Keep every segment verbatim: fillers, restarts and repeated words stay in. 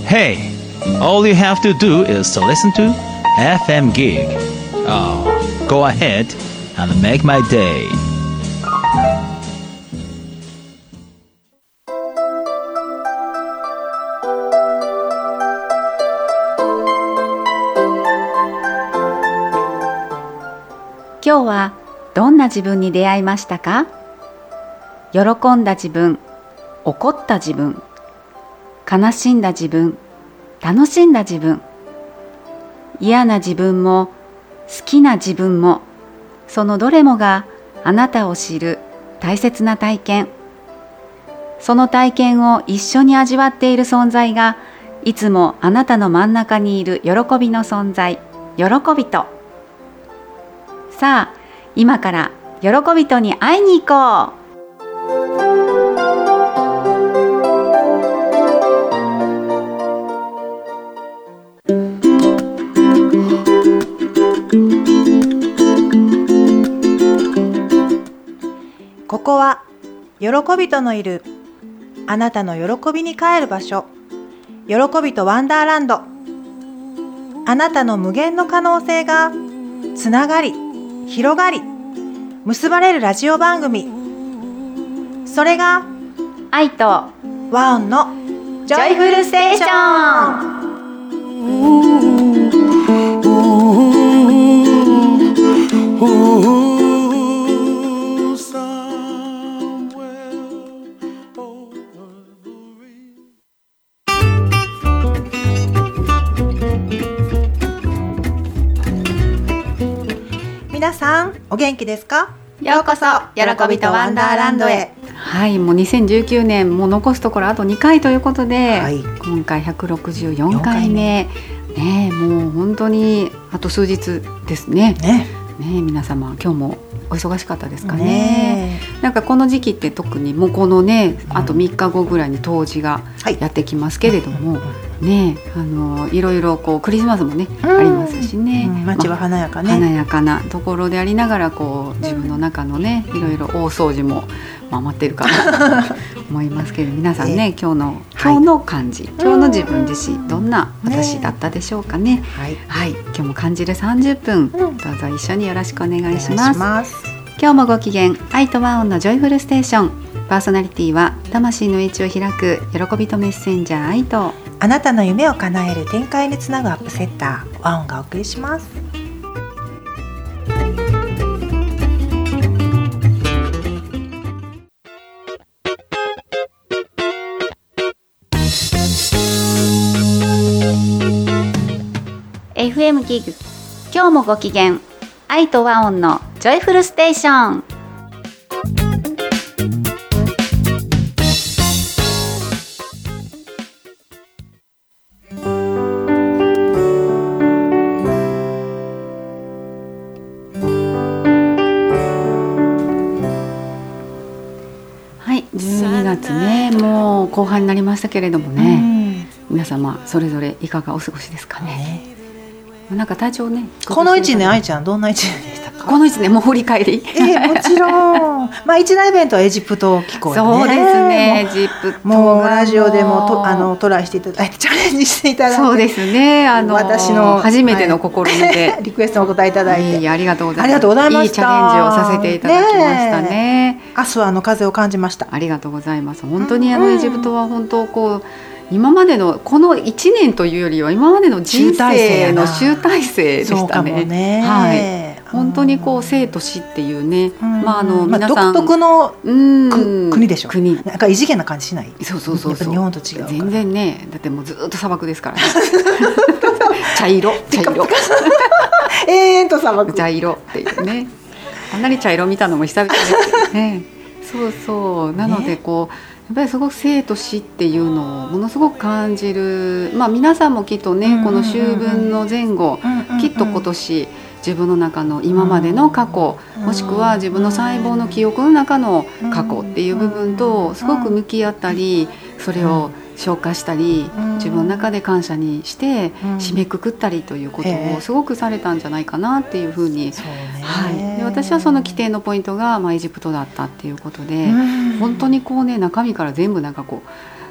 Hey, all you have to do is to listen to エフエム Gig. Oh, go ahead and make my day. 今日はどんな自分に出会いましたか？喜んだ自分、怒った自分、悲しんだ自分、楽しんだ自分、嫌な自分も好きな自分も、そのどれもがあなたを知る大切な体験。その体験を一緒に味わっている存在が、いつもあなたの真ん中にいる喜びの存在、喜びと。さあ、今から喜びとに会いに行こう。 ここは喜びとのいるあなたの喜びに帰る場所、喜びとワンダーランド。あなたの無限の可能性がつながり、広がり、結ばれるラジオ番組。それが愛と和音のジョイフルステーション。皆さんお元気ですか？ようこそ喜びとワンダーランドへ。 はい、もうにせんじゅうきゅうねんもう残すところあとにかいということで、 はい、 今回ひゃくろくじゅうよんかいめね、もう本当にあと数日ですね。 ねね、皆様今日もお忙しかったですかね。 ねなんかこの時期って特にもうこのね、あとみっかごぐらいに冬至がやってきますけれども、ね、あのいろいろこうクリスマスもね、うん、ありますしね、 うん、街は華やかね、 まあ、華やかなところでありながらこう自分の中のね、いろいろ大掃除も、まあ、待っているかなと思いますけど、皆さんね、今日の今日の感じ、はい、今日の自分自身どんな私だったでしょうかね。はい、はい、今日も感じるさんじゅっぷん、どうぞ一緒によろしくお願いします。お願いします。今日もご機嫌、愛と和音のジョイフルステーション。パーソナリティは魂の道を開く喜びとメッセンジャー愛と、 あなたの夢を叶える展開につなぐアップセッター和音がお送りします。 エフエム ギグ、今日もご機嫌、愛と和音のジョイフルステーション。はい、じゅうにがつね、もう後半になりましたけれどもね、皆様それぞれいかがお過ごしですかね。なんか体調ね、 このいちねん愛ちゃんどんないちねんでしたか？ このいちねんもう振り返り、 えー、もちろんまあ一大イベントはエジプト機構ね。 そうですね、エジプトもうラジオでもとあのトライしていただいてチャレンジしていただいて、 そうですね、あの私の初めての試みで、 はい、リクエストをお答えいただいて、 いいありがとうございます。 ありがとうございました。 いいチャレンジをさせていただきましたね。 ね、明日はあの風を感じました。 ありがとうございます。本当にあのエジプトは本当こう今までのこのいちねんというよりは今までの人生の集大成でしたね。 ね、 はい、本当にこう生と死っていうね、うん、まああの皆さん、 独特の国でしょ。 国なんか異次元な感じしない？ そうそうそうそう。 日本と違うから。 全然ね、だってもうずっと砂漠ですからね。茶色茶色。 永遠と砂漠。 茶色っていうね。あんなに茶色見たのも久々ですね。そうそう。なのでこう。やっぱりすごく生と死っていうのをものすごく感じる、まあ、皆さんもきっとね、この秋分の前後、きっと今年自分の中の今までの過去、もしくは自分の細胞の記憶の中の過去っていう部分とすごく向き合ったり、それを消化したり、自分の中で感謝にして締めくくったりということをすごくされたんじゃないかなっていうふうに、はい、で私はその規定のポイントが、まあ、エジプトだったっていうことで、本当にこうね、中身から全部なんかこう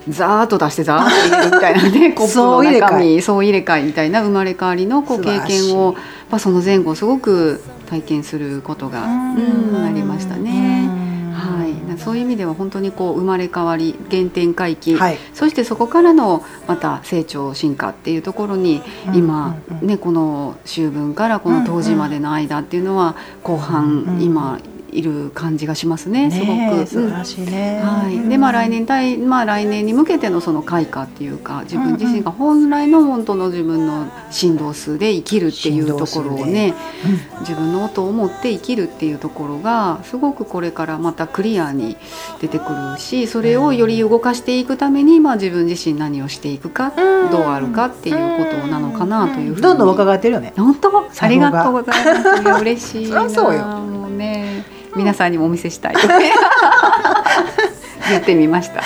ザーッと出してザーッと入れるみたいなねコップの中身総入れ替えみたいな生まれ変わりのこう経験をやっぱその前後すごく体験することがうんありましたね。はい、そういう意味では本当にこう生まれ変わり原点回帰、はい、そしてそこからのまた成長進化っていうところに今、うんうん、ね、この秋分からこの冬至までの間っていうのは後半、うんうん、今いる感じがしますね。すごく素晴らしいね。 はい。でまあ来年対まあ来年に向けてのその開花っていうか自分自身が本来の本当の自分の振動数で生きるっていうところをね、うん、自分の音を持って生きるっていうところがすごくこれからまたクリアに出てくるし、それをより動かしていくためにまあ自分自身何をしていくか、うん、どうあるかっていうことなのかなというふうに。 どんどん若返ってるよね。 本当ありがとうございます。いや嬉しいな。そうよ。もうね。皆さんにもお見せしたい言ってみました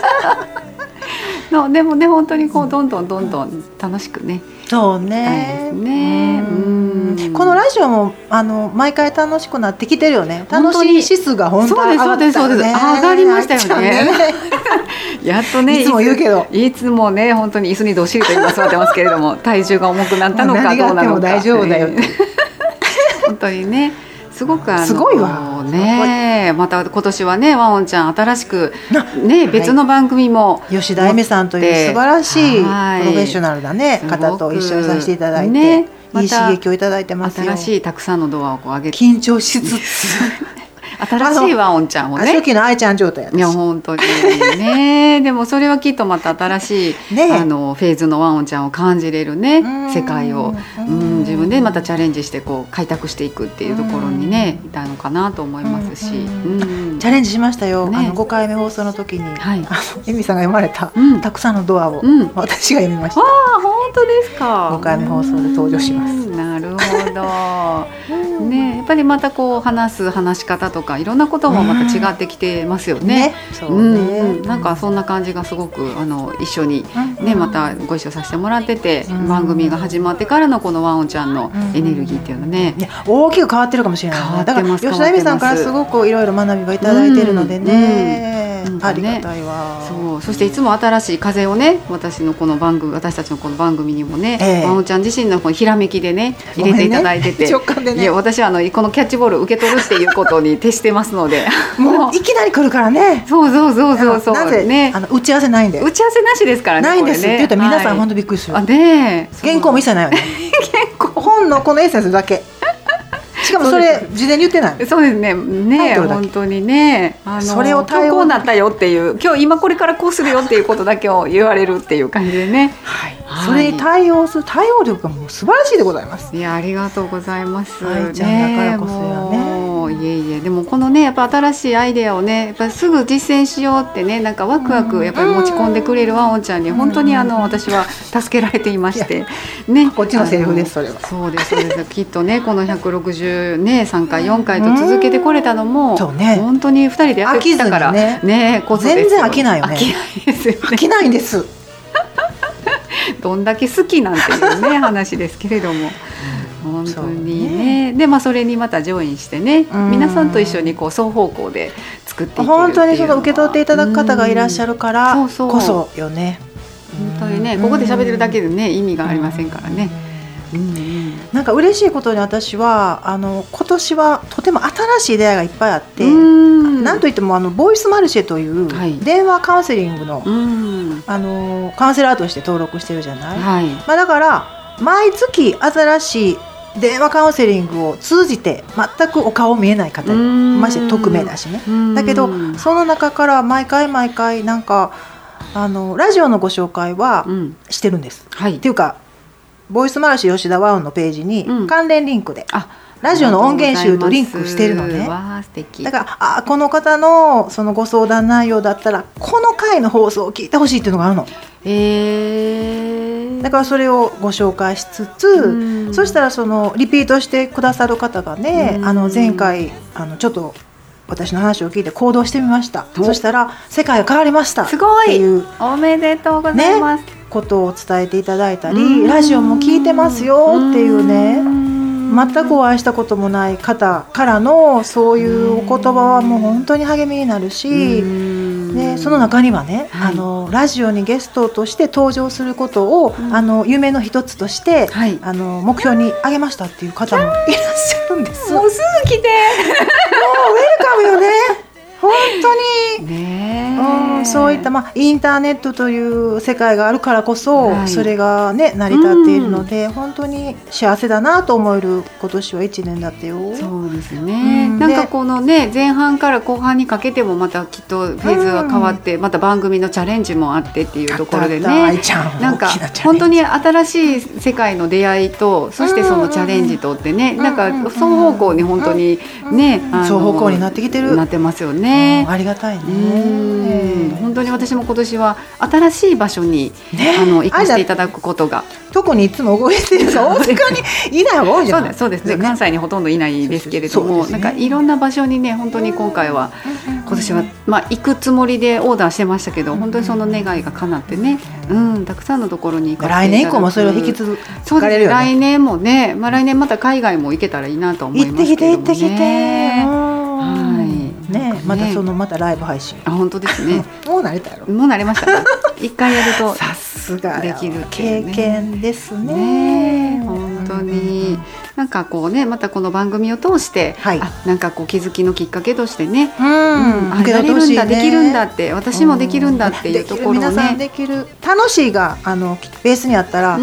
のでもね本当にこうどんどんどんどん楽しくね。 そうね。 ね、うん、 このラジオもあの毎回楽しくなってきてるよね。楽しい指数が本当に上がったよね。そうですそうですそうです。上がりましたよね。やっとねいつも言うけどいつもね本当に椅子にどっしりと今座ってますけれども体重が重くなったのかどうなのか。 何があっても大丈夫だよって本当にね。すごくあのすごいわね、また今年はねワオンちゃん新しくね別の番組も吉田恵美さんという素晴らしいプロフェッショナルなね方と一緒にさせていただいて、ね、いい刺激をいただいてますよ。 新しいたくさんのドアをこう上げて緊張しつつ新しいワオンちゃんをね初期の愛ちゃん状態やったし。 いや本当にねでもそれはきっとまた新しい、ね、あのフェーズのワオンちゃんを感じれるね世界をうん自分でまたチャレンジしてこう開拓していくっていうところにねいたのかなと思いますし、うん、 チャレンジしましたよ、ね、あのごかいめ放送の時に、はい、あの恵美さんが読まれた、うん、たくさんのドアを、うん、私が読みました。 あ本当ですか。 ごかいめ放送で登場します。 なるほど、ね、やっぱりまたこう話す話し方とかいろんなこともまた違ってきてますよね。ねそうね、うん、なんかそんな感じがすごくあの一緒に、ね、またご一緒させてもらってて、うん、番組が始まってからのこのワオンちゃんのエネルギーっていうのね、うん、いや大きく変わってるかもしれない、ね、変わってます。だから吉田恵美さんからすごくいろいろ学びがいただいているのでね、うんうん、ありがたいわ。 そう、そしていつも新しい風をね私のこの番組私たちのこの番組にもね、ええ、ワオンちゃん自身のこのひらめきでね入れていただいてて、ね、直感でね、いや私はあのこのキャッチボールを受け取るっていうことに徹してますのでもういきなり来るからね。 そうそうそうそうそう。 なぜ、ね、あの打ち合わせないんで。 打ち合わせなしですからね。 ないんですって言ったら皆さん本当びっくりする。 あね、 原稿も一切ないよね。原稿本のこのエッセンスだけ。しかもそれ事前に言ってない。 そうですね。ね本当にね。あのそれを対応こうなったよっていう今日今これからこうするよっていうことだけを言われるっていう感じでね。 はい。はい、それに対応する対応力がもう素晴らしいでございます。 いやありがとうございます。 愛ちゃんだからこそやね。 いえいえでもこのねやっぱ新しいアイデアをねやっぱすぐ実践しようってねなんかワクワクやっぱり持ち込んでくれるワオンちゃんに本当にあの私は助けられていましてね。 こっちのセリフですそれは。 そうですそうですきっとねこのひゃくろくじゅうねさんかいよんかいと続けてこれたのも本当にふたりでやってきたからねねこそですよ。 全然飽きないよね。 飽きないですよね。 飽きないんです。 どんだけ好きなんていうね話ですけれども。本当に ね, ねで、まあ、それにまたジョインしてね皆さんと一緒にこう双方向で作っていけるっていうのは本当にその受け取っていただく方がいらっしゃるからこそよね。 本当にねここで喋ってるだけでね意味がありませんからね。うんうん、 なんか嬉しいことに私はあの今年はとても新しい出会いがいっぱいあってなんといってもあのボイスマルシェという電話カウンセリング の,、はい、あのカウンセラーとして登録してるじゃない、はいまあ、だから毎月新しい電話カウンセリングを通じて全くお顔見えない方にまして匿名だしねだけどその中から毎回毎回なんかあのラジオのご紹介はしてるんです、うんはい、っていうかボイスマルシェ吉田ワオンのページに関連リンクで、うん、ラジオの音源集とリンクしてるのね。 わ素敵。 だからあこの方のそのご相談内容だったらこの回の放送を聞いてほしいっていうのがあるの。 えー、 だからそれをご紹介しつつ、うん、そしたらそのリピートしてくださる方がね、うん、あの前回あのちょっと私の話を聞いて行動してみました。そしたら世界が変わりましたっていう。すごいおめでとうございます、 ね、ことを伝えていただいたりラジオも聞いてますよっていうね全くお会いしたこともない方からのそういうお言葉はもう本当に励みになるしでその中にはね、 はい、 あのラジオにゲストとして登場することを、うん、あの夢の一つとして、はい、あの目標に挙げましたっていう方もいらっしゃるんです。 もうすぐ来てもうウェルカムよね本当に、 ねうん、そういった、まあ、インターネットという世界があるからこそ、はい、それが、ね、成り立っているので、うん、本当に幸せだなと思える今年はいちねんだったよ。 そうですね、うん、なんかこのね前半から後半にかけてもまたきっとフェーズが変わって、うん、また番組のチャレンジもあってっていうところでね、なんか本当に新しい世界の出会いとそしてそのチャレンジとってね、うん、なんか双方向に本当にね、うん、あの双方向になってきてるなってますよね。 うん、ありがたいね。 うん、本当に私も今年は新しい場所に、ね、あの行かせていただくことが特にいつも動いてる大阪にいない方が多いじゃない。 そうですね、関西にほとんどいないですけれども、ね、なんかいろんな場所にね本当に今回は今年は、まあ、行くつもりでオーダーしてましたけど、本当にその願いが叶ってね、うん、たくさんのところに行かせていただく。 来年以降もそれを引き続かれるよね。 来年もね、まあ、来年また海外も行けたらいいなと思いますけどもね。 行ってきて行ってきて、 はいね、またそのまたライブ配信、 あ本当ですねもう慣れたやろ。 もう慣れましたね一回やるとさすができる、ね、 経験ですね。 ね本当に、うん、なんかこうねまたこの番組を通して、はい、あなんかこう気づきのきっかけとしてね、うんうん、あやれるんだ、ね、できるんだって私もできるんだっていうところをね、 皆さんできる楽しいがあのベースにあったら、うん、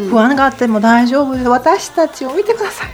不安があっても大丈夫です。私たちを見てください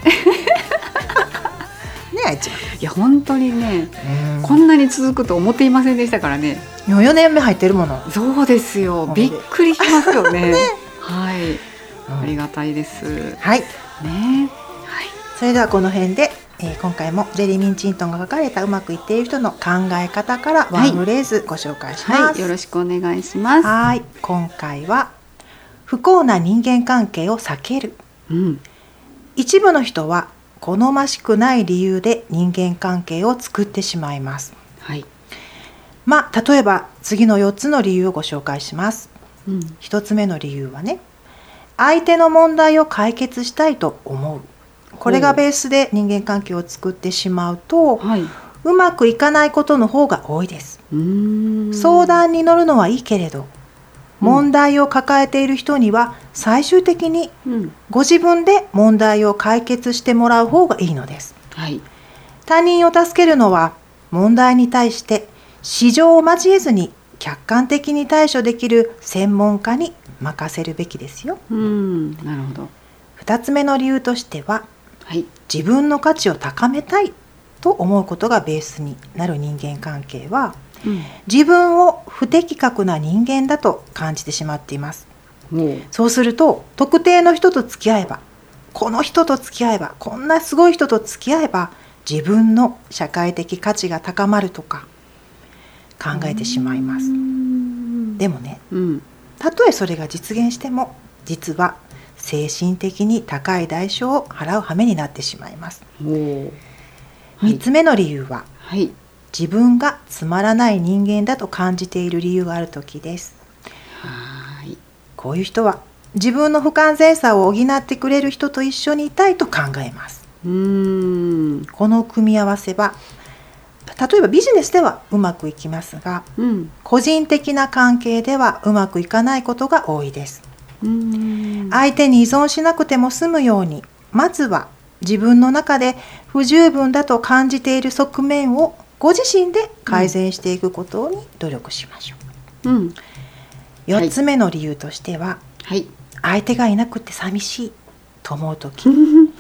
ね、あいちゃんいや本当にね、うん、こんなに続くと思っていませんでしたからね。 よねんめ入ってるもの。 そうですよ、びっくりしますよ ね, ねはい、うん、ありがたいですはい、 ねはい、それではこの辺で、えー、今回もジェリー・ミンチントンが書かれたうまくいっている人の考え方からワンフレーズご紹介します、はいはい、 よろしくお願いします。 はい、今回は不幸な人間関係を避ける、うん、一部の人は好ましくない理由で人間関係を作ってしまいます、はい、まあ例えば次のよっつの理由をご紹介します、うん、ひとつめの理由はね、相手の問題を解決したいと思う。これがベースで人間関係を作ってしまうと、はい、うまくいかないことの方が多いです。うーん、相談に乗るのはいいけれど、問題を抱えている人には最終的にご自分で問題を解決してもらう方がいいのです、はい、他人を助けるのは問題に対して私情を交えずに客観的に対処できる専門家に任せるべきですよ。 うん、なるほど。 ふたつめの理由としては、はい、自分の価値を高めたいと思うことがベースになる人間関係は、うん、自分を不適格な人間だと感じてしまっています、うん、そうすると特定の人と付き合えば、この人と付き合えば、こんなすごい人と付き合えば自分の社会的価値が高まるとか考えてしまいます。でもね、うん、たとえそれが実現しても実は精神的に高い代償を払う羽目になってしまいます。みっつめの理由は、はい、自分がつまらない人間だと感じている理由があるときです。はい、こういう人は自分の不完全さを補ってくれる人と一緒にいたいと考えます。うーん、この組み合わせは例えばビジネスではうまくいきますが、うん、個人的な関係ではうまくいかないことが多いです。うーん、相手に依存しなくても済むように、まずは自分の中で不十分だと感じている側面をご自身で改善していくことに努力しましょう、うん、よっつめの理由としては、はい、相手がいなくて寂しいと思うとき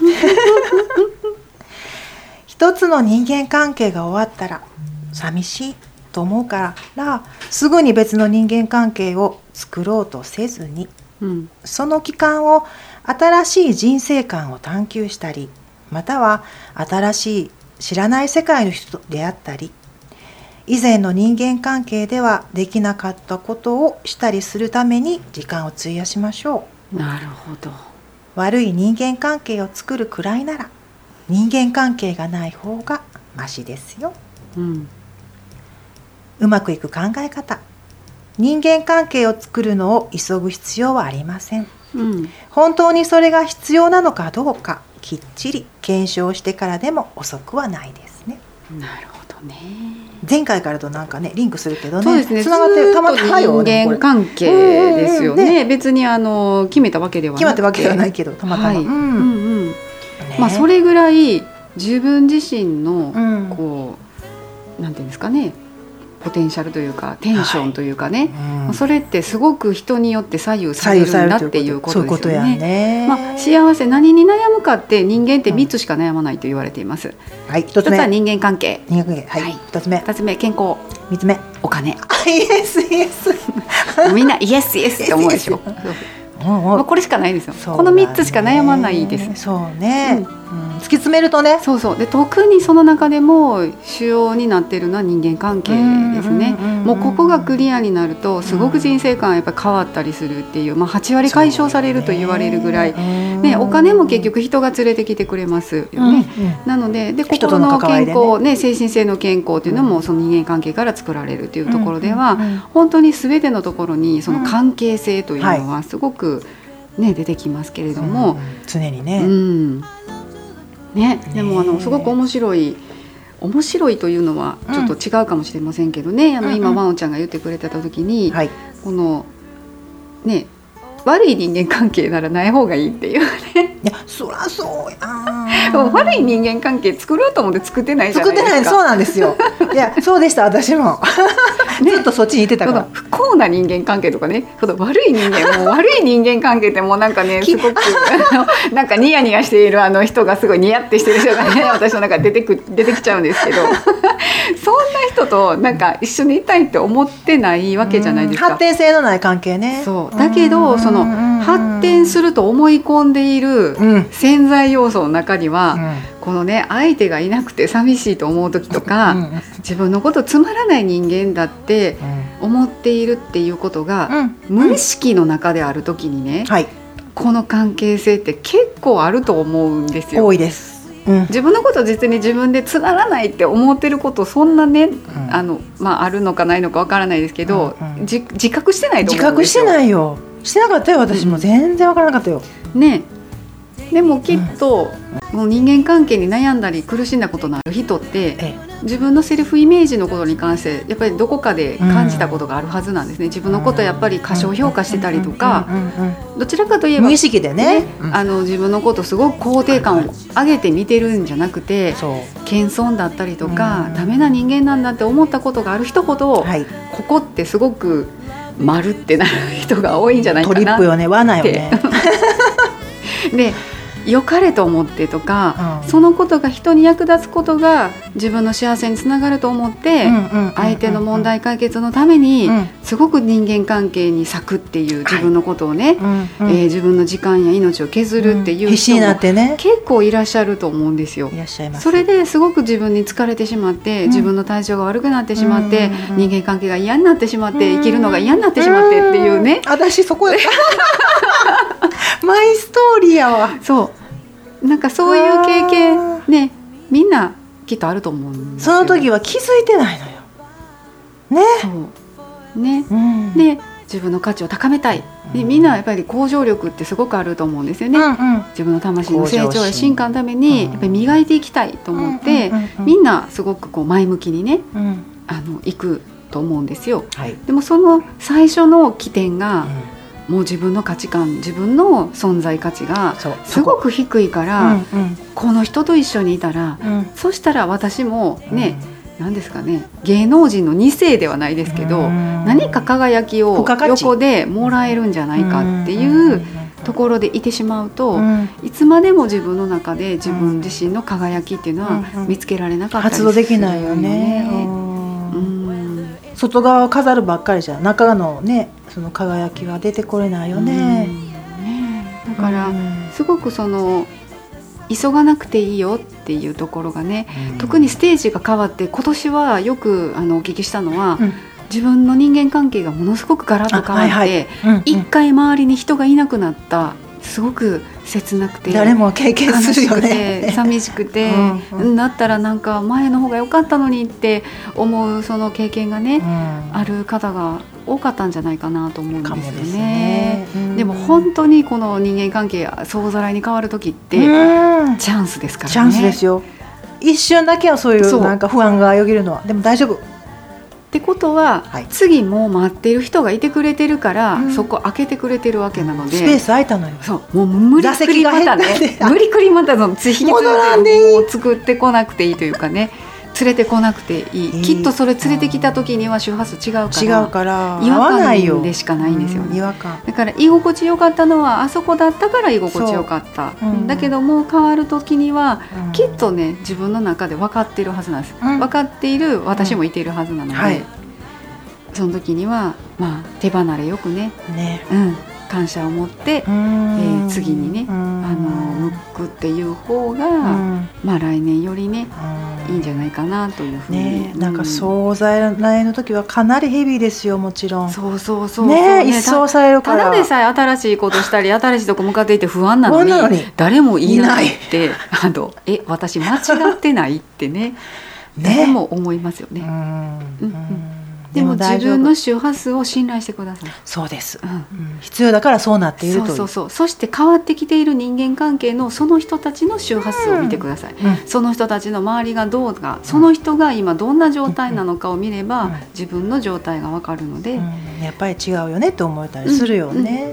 一つの人間関係が終わったら寂しいと思うからすぐに別の人間関係を作ろうとせずに、うん、その期間を新しい人生観を探求したり、または新しい知らない世界の人と出会ったり、以前の人間関係ではできなかったことをしたりするために時間を費やしましょう。 なるほど。 悪い人間関係を作るくらいなら人間関係がない方がマシですよ、うん、うまくいく考え方、人間関係を作るのを急ぐ必要はありません、うん、本当にそれが必要なのかどうかきっちり検証してからでも遅くはないですね。 なるほどね。 前回からとなんかねリンクするけどね、 そうですね、 つながってるたまたまよ人間関係ですよね、うんうん、別にあの決めたわけではなくて決まったわけではないけどたまたま、はい、うんうんうんね、まあ、それぐらい自分自身のこう、うん、なんていうんですかね、ポテンシャルというかテンションというかね、はい、うん、それってすごく人によって左右されるんだっていうことですよね。ね、まあ、幸せ何に悩むかって人間ってみっつしか悩まないと言われています、うん、はい、ひとつめひとつは人間関係、 人間関係、はい、はい、ふたつめふたつめ健康、 みっつめお金。 イエスイエスみんなイエスイエスって思うでしょまあこれしかないですよ、ね、このみっつしか悩まないです。 そうね、うんうん、突き詰めるとね、 そうそう、で特にその中でも主要になっているのは人間関係ですね。もうここがクリアになるとすごく人生観がやっぱり変わったりするっていう、まあ、はちわり解消されると言われるぐらい、ね、お金も結局人が連れてきてくれますよね、うんうん、なので、で心の健康、ね、精神性の健康っていうのもその人間関係から作られるというところでは、うんうんうん、本当に全てのところにその関係性というのはすごく、ね、出てきますけれども、うん、 常にね、 うんね、でもあのすごく面白い面白いというのはちょっと違うかもしれませんけどね、うん、あの今ワンちゃんが言ってくれてた時に、うんうん、このね、悪い人間関係ならない方がいいっていうね。 いや、そりゃそうや悪い人間関係作ろうと思って作ってないじゃないですか。 作ってない、そうなんですよ。いや、そうでした私もずっとそっちにいてたから、 不幸な人間関係とかね、悪い人間もう悪い人間関係ってもうなんかねすごくなんかニヤニヤしているあの人がすごいニヤってしてる人がね私の中で出てく出てきちゃうんですけどそんな人となんか一緒にいたいって思ってないわけじゃないですか。 発展性のない関係ね。 そうだけどその発展すると思い込んでいる潜在要素の中には、うん、このね相手がいなくて寂しいと思う時とか、うん、自分のことつまらない人間だって思っているっていうことが、うん、無意識の中である時にね、はい、この関係性って結構あると思うんですよ。 多いです、うん、 自分のこと実に自分でつまらないって思ってることそんなね、うん、あのまあ、あるのかないのかわからないですけど、うんうん、自, 自覚してないと思うんですよ。 自覚してないよ。してなかったよ私も全然わからなかったよ、 うん、ね。でもきっと、うん、もう人間関係に悩んだり苦しんだことのある人って、ええ、自分のセルフイメージのことに関してやっぱりどこかで感じたことがあるはずなんですね、うん、自分のことをやっぱり過小評価してたりとか、どちらかといえば無意識でね、 うん、あの自分のことすごく肯定感を上げて見てるんじゃなくて、謙遜だったりとか、うん、ダメな人間なんだって思ったことがある人ほど、はい、ここってすごく丸ってなる人が多いんじゃないかなって。 トリップよね、罠よねで良かれと思ってとか、うん、そのことが人に役立つことが自分の幸せにつながると思って相手の問題解決のためにすごく人間関係に割くっていう自分のことをね、はい、えー、自分の時間や命を削るっていう人も結構いらっしゃると思うんですよ。 いらっしゃいます。 それですごく自分に疲れてしまって、うん、自分の体調が悪くなってしまって、うん、人間関係が嫌になってしまって、うん、生きるのが嫌になってしまってっていうね、 うん、私そこやマイストーリーやわ。 そうなんかそういう経験ね、みんなきっとあると思うんですよ。 その時は気づいてないのよね。 そうね、うん、で自分の価値を高めたいで、みんなやっぱり向上力ってすごくあると思うんですよね、うんうん、自分の魂の成長や進化のためにやっぱり磨いていきたいと思って、うんうんうんうん、みんなすごくこう前向きにね、うん、あの行くと思うんですよ、はい、でもその最初の起点が、うん、もう自分の価値観、自分の存在価値がすごく低いから、うんうん、この人と一緒にいたら、うん、そしたら私もね、うん、何ですかね、芸能人のに世ではないですけど、うん、何か輝きを横でもらえるんじゃないかっていうところでいてしまうと、うん、いつまでも自分の中で自分自身の輝きっていうのは見つけられなかったりするよね。 発動できないよね、うん、外側を飾るばっかりじゃ中のね、その輝きは出てこれないよね、 うん、ね、だからすごくその急がなくていいよっていうところがね、うん、特にステージが変わって今年はよくあのお聞きしたのは、うん、自分の人間関係がものすごくガラッと変わって、はいはい、うんうん、一回周りに人がいなくなった、すごく切なくて誰も経験するよね、 寂しくてうん、うん、だったらなんか前の方が良かったのにって思うその経験がね、うん、ある方が多かったんじゃないかなと思うんですよ ね, ですね、うん、でも本当にこの人間関係総ざらいに変わる時ってチャンスですからね。 チャンスですよ。一瞬だけはそういうなんか不安がよぎるのは、でも大丈夫、 ってことは、 はい、 次もう待ってる人がいてくれてるから、 うん、 そこ開けてくれてるわけなので、 スペース空いたのよ。 そうもう無理くりまたね無理くりまたその追引戻らんでいい、 もう作ってこなくていいというかね、連れてこなくていい、えー、きっとそれ連れてきた時には周波数違うから違うから違和感でしかないんですよね、 うん、違和感だから居心地よかったのはあそこだったから居心地よかった、うん、だけどもう変わる時には、うん、きっとね自分の中で分かってるはずなんです、うん、分かっている私もいているはずなので、うんはい、その時には、まあ、手離れよくね、 ね、 うん感謝を持って、えー、次にねあの向くっていう方が、まあ、来年よりねいいんじゃないかなというふうに、 ね、なんか総菜の時はかなりヘビーですよ、もちろん。 そうそうそうそう、 ね、一掃されるから。 ただでさえ新しいことしたり新しいとこ向かっていて不安なのに誰もいないってあのえ私間違ってないってね誰も思いますよね。うん、うんうんでも自分の周波数を信頼してください。 そうです、うんうん、必要だからそうなっているという。 そうそうそう。そして変わってきている人間関係のその人たちの周波数を見てください、うん、その人たちの周りがどうか、その人が今どんな状態なのかを見れば、うん、自分の状態が分かるので、うん、 やっぱり違うよねって思えたりするよね。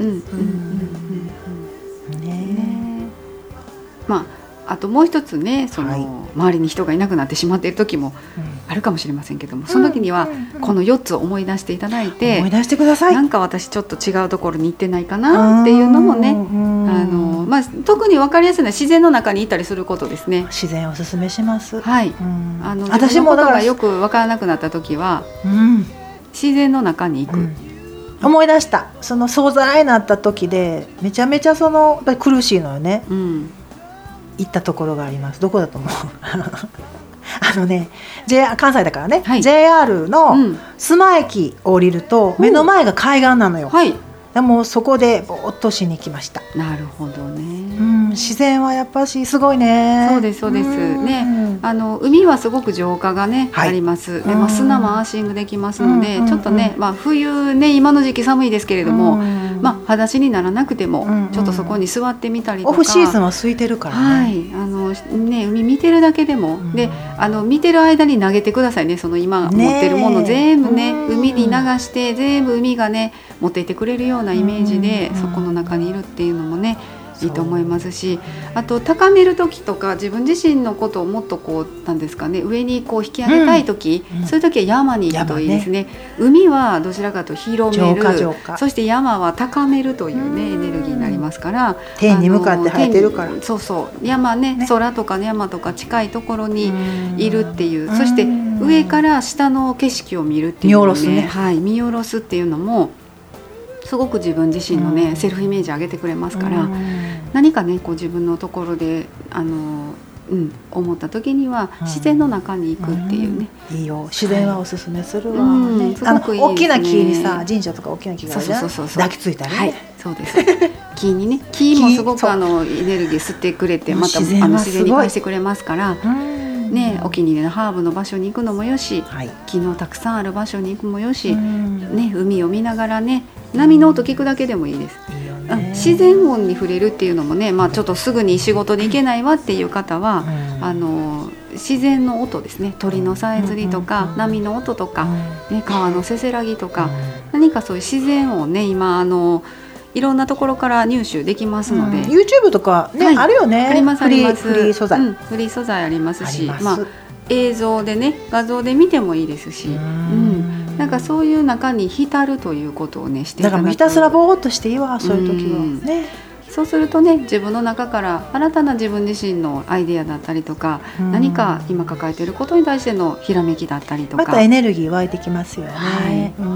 まああともう一つね、その、はい、周りに人がいなくなってしまっている時もあるかもしれませんけども、うん、その時にはこのよっつを思い出していただいて、 思い出してください。 なんか私ちょっと違うところに行ってないかなっていうのもね、あの、まあ、特に分かりやすいのは自然の中にいたりすることですね。 自然をおすすめします。 はい、あの自分のことがよく分からなくなった時は、うん、自然の中に行く、うん、 思い出した。その総菜になった時でめちゃめちゃそのやっぱり苦しいのよね、うん、行ったところがあります。どこだと思うあのね、J、関西だからね、はい、ジェイアール の須磨駅を降りると、うん、目の前が海岸なのよ、はい、でもそこでぼーっとしに来ました。 なるほどね、 うん、自然はやっぱしすごいね。 そうですそうですね。あの海はすごく浄化がね、はい、あります。で、まあ、砂もアーシングできますので、ちょっとね、まあ、冬ね今の時期寒いですけれども、まあ、裸足にならなくてもちょっとそこに座ってみたりとか、 オフシーズンは空いてるからね、 はい、あのね、海見てるだけでも、うん、であの見てる間に投げてくださいね。その今持ってるもの全部ね、海に流して全部海がね持っていてくれるようなイメージで、そこの中にいるっていうのもねいいと思いますし、あと高める時とか自分自身のことをもっとこうなんですかね、上にこう引き上げたい時、うん、そういう時は山に行くといいですね。海はどちらかと広める、そして山は高めるというねエネルギーになりますから、 天に向かって生えてるから、 そうそう山 ね, ね空とか、ね、山とか近いところにいるっていう、そして上から下の景色を見るっていうの、ね、見下ろすね、はい、見下ろすっていうのもすごく自分自身のね、うん、セルフイメージ上げてくれますから、うん、何かねこう自分のところであの、うん、思った時には自然の中に行くっていうね、 うん、いいよ。自然はおすすめするわ、はいね、すごくいいですね。大きな木にさ、神社とか大きな木があるじゃん、抱きついたりね、はい、そうです木にね、木もすごくあのエネルギー吸ってくれて、またあの自然に返してくれますから、ね、お気に入りのハーブの場所に行くのもよし、はい、木のたくさんある場所に行くもよし、ね、海を見ながらね波の音聞くだけでもいいです。いいよね。自然音に触れるっていうのもね、まあ、ちょっとすぐに仕事で行けないわっていう方は、うん、あの自然の音ですね、鳥のさえずりとか、うん、波の音とか、うんね、川のせせらぎとか、うん、何かそういう自然音ね今あのいろんなところから入手できますので、うん、 YouTube とか、ね、はい、あるよね。 ありますあります。 フリー素材、 うん、フリー素材ありますし、まあ、映像でね画像で見てもいいですし、うん、うん、なんかそういう中に浸るということをねしていただく。だからひたすらぼーっとしていいわ、そういう時は、うん、ね。 そうするとね自分の中から新たな自分自身のアイデアだったりとか、うん、何か今抱えていることに対してのひらめきだったりとか、 またエネルギー湧いてきますよね、はい、うん、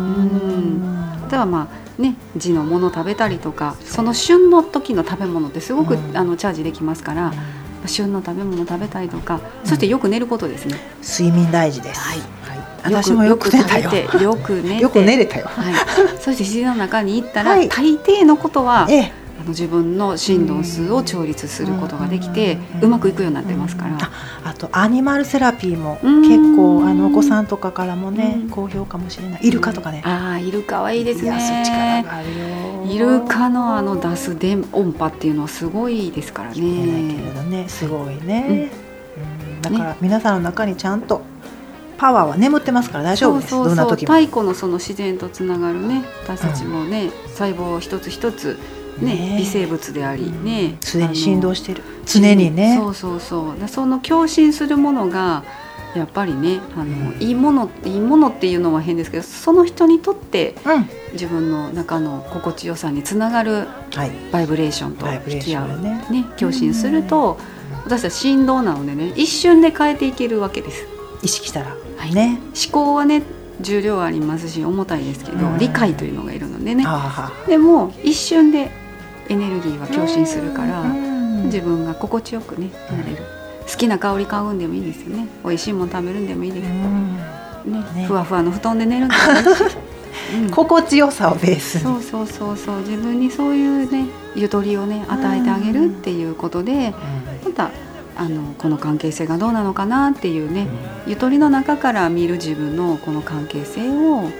あとはまあね地のもの食べたりとか、その旬の時の食べ物ってすごく、うん、あのチャージできますから、うん、旬の食べ物食べたりとか、うん、そしてよく寝ることですね。 睡眠大事です、はいはい、私もよく寝たよ。 よく寝てよく寝れたよ、 はい、そして自然の中に行ったら、はい、大抵のことは、ええ、あの自分の振動数を調律することができて、うまくいくようになってますから。 あ, あとアニマルセラピーも結構あのお子さんとかからもね好評かもしれない。イルカとかね、 あイルカはいいですね。 癒す力があるよ。 イルカのあの出す電音波っていうのはすごいですからね。 聞こえないけれどね、すごいね、うん、だから皆さんの中にちゃんとパワーは眠ってますから大丈夫です。 そうそうそう、 どんな時も太古のその自然とつながるね、私たちもね、うん、細胞一つ一つね、ね、微生物でありね、 常に振動してる、常にね、 そうそうそう、その共振するものがやっぱりね、あの、うん、いいものいいものっていうのは変ですけど、その人にとって自分の中の心地よさにつながるバイブレーションと引き合う、ねね、共振すると、うん、私たち振動なのでね、一瞬で変えていけるわけです。 意識したら、 はいね、 思考はね重量ありますし重たいですけど、うん、理解というのがいるのでね、 あでも一瞬でエネルギーは共振するから、うん、自分が心地よくねなれる、うん、好きな香り買うんでもいいですよね、美味しいもの食べるんでもいいです、うんねね、ふわふわの布団で寝るんでもいいし、うん、 心地よさをベースに、 そうそうそうそう、自分にそういうねゆとりをね与えてあげるっていうことで、うん、またあのこの関係性がどうなのかなっていうね、うん、ゆとりの中から見る自分のこの関係性を、うんうん、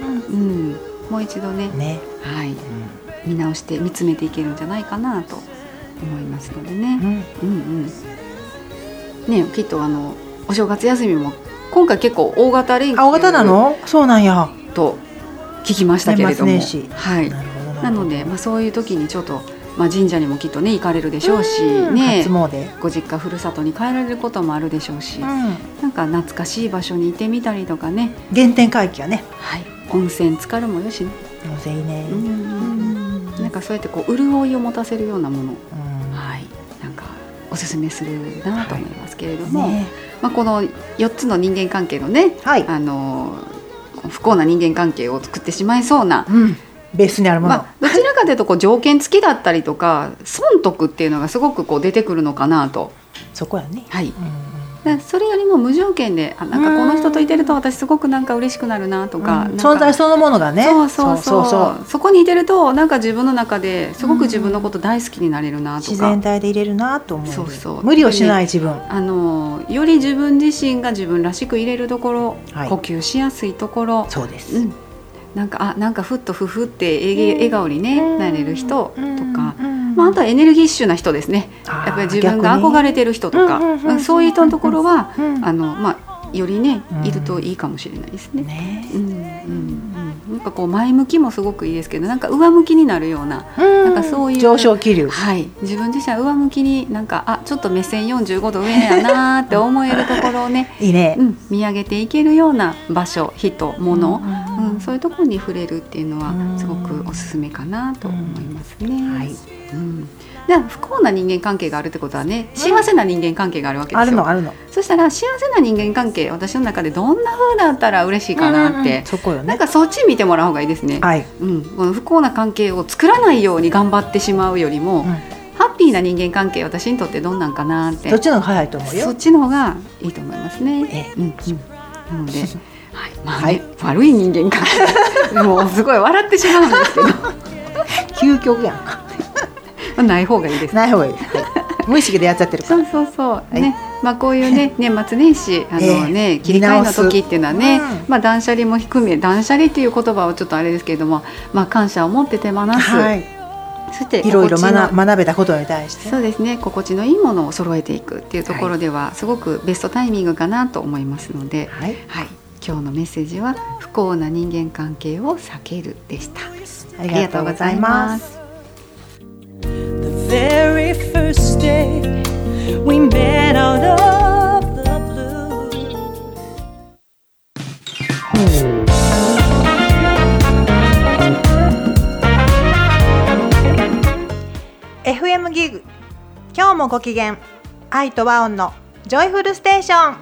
もう一度 ね, ね、はい、うん、見直して見つめていけるんじゃないかなと思いますのでね、うんうんうん、ね、きっとあのお正月休みも今回結構大型連休、 あ、大型なの？そうなんやと聞きましたけれども、 年末年始、 はい、なるほどなので、まあ、そういう時にちょっとまあ、神社にもきっとね行かれるでしょうし、ね、 初詣、 ご実家ふるさとに帰られることもあるでしょうし、うん、なんか懐かしい場所に行ってみたりとかね、 原点回帰はね、 はい、温泉浸かるもよしね、 温泉いいね、 うんうんうん、なんかそうやってこう潤いを持たせるようなもの、うん、はい、なんかおすすめするなと思いますけれども、はいね、まあ、このよっつの人間関係のね、はい、あの不幸な人間関係を作ってしまいそうな、うん、 ベースにあるもの、まあ、どちらかというとこう条件付きだったりとか損得っていうのがすごくこう出てくるのかなと。 そこやね、 はい、うんうん、それよりも無条件で、あ、なんかこの人といてると私すごくなんか嬉しくなるなとか、 うん、存在そのものがね、 そうそうそう、そうそう、そこにいてるとなんか自分の中ですごく自分のこと大好きになれるなとか、 自然体でいれるなと思う。 そうそう、 無理をしない自分、 あのより自分自身が自分らしくいれるところ、はい、呼吸しやすいところ、 そうです、 うん、なんかあなんかふっとふふって笑顔に、ね、なれる人とか、まあ、あとはエネルギッシュな人ですね。やっぱり自分が憧れてる人とか、そういったところは、あの、まあ、よりねいるといいかもしれないですね。ね、うんうんうん、なんかこう前向きもすごくいいですけど、なんか上向きになるような、なんかそういう上昇気流、 はい、自分自身は上向きになんかあちょっと目線よんじゅうごど上やなって思えるところをねいいね、 うん、見上げていけるような場所、人、物、うんうん、そういうところに触れるっていうのはすごくおすすめかなと思いますね。はい、うん、で不幸な人間関係があるってことはね、幸せな人間関係があるわけですよ。 あるのあるの。 そしたら幸せな人間関係、私の中でどんな風だったら嬉しいかなって、うんうん、 そこよね、 なんかそっち見てもらう方がいいですね。はい、うん、この不幸な関係を作らないように頑張ってしまうよりも、うん、ハッピーな人間関係、私にとってどんなんかなって、 そっちの方が早いと思うよ。 そっちの方がいいと思いますね。ええ、うんうん、なので、はい、まあね、はい、悪い人間関係もうすごい笑ってしまうんですけど究極やんない方がいいです。 ない方がいい、はい、無意識でやっちゃってるから。 そうそうそう、はい、ね、まあ、こういうね年末年始あの、ね、えー、切り替えの時っていうのはね、うん、まあ、断捨離も含め、断捨離っていう言葉はちょっとあれですけれども、まあ、感謝を持って手放す、はい、そしていろいろ 学, 学べたことに対してそうですね、心地のいいものを揃えていくっていうところでは、はい、すごくベストタイミングかなと思いますので、はいはい、今日のメッセージは不幸な人間関係を避けるでした。ありがとうございます。The very first day we met out of the blue. エフエム ギグ、今日もご機嫌、愛と和音のジョイフルステーション。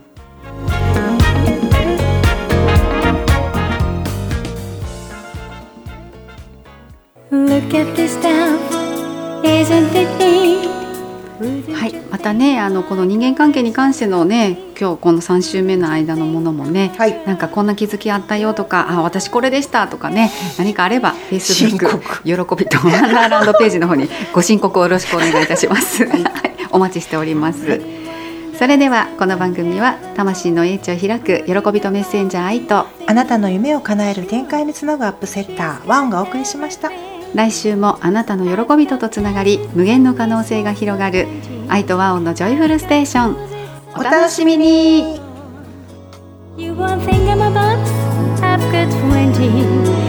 Look at this town, isn't it neat? はい、またね、あのこの人間関係に関してのね、今日このさん週目の間のものもね、はい、なんかこんな気づきあったよとか、あ、私これでしたとかね、何かあれば Facebook 喜びとワンダーランドページの方にご申告をよろしくお願いいたします、はい、お待ちしております、はい。それではこの番組は魂の英知を開く喜びとメッセンジャー愛と、 あなたの夢を叶える展開につなぐアップセッターワンがお送りしました。 来週もあなたの喜びととつながり、無限の可能性が広がる愛と和音のジョイフルステーション、お楽しみに。 at twenty.